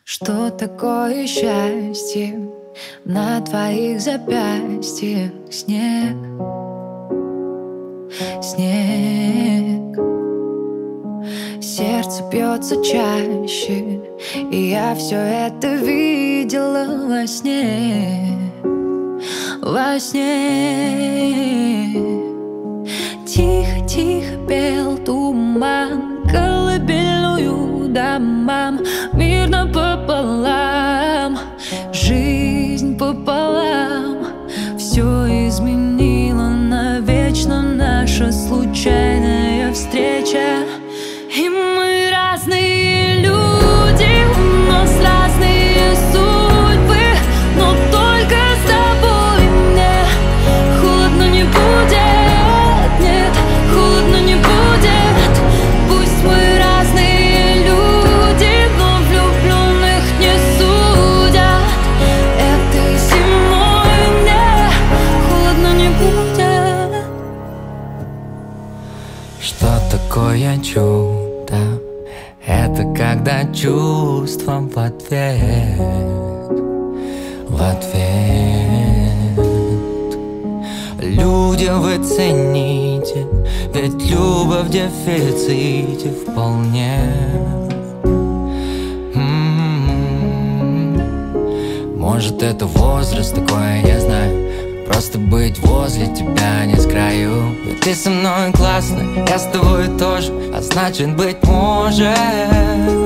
Что такое счастье? На твоих запястьях снег, снег. Сердце бьется чаще, и я все это видела во сне, во сне. Тихо-тихо пел туман колыбельную домам, мирно пополам, жизнь пополам. Все изменило навечно наша случайная встреча. И мы разные люди, у нас разные судьбы, но только с тобой мне холодно не будет, нет, холодно не будет. Пусть мы разные люди, но влюбленных не судят. Этой зимой мне холодно не будет. Что такое чудо? Это когда чувством в ответ, в ответ. Люди, вы цените, ведь любовь в дефиците вполне. Может, это возраст такой, я знаю. Просто быть возле тебя не с краю. Ведь ты со мной классно, я с тобой тоже, а значит, быть может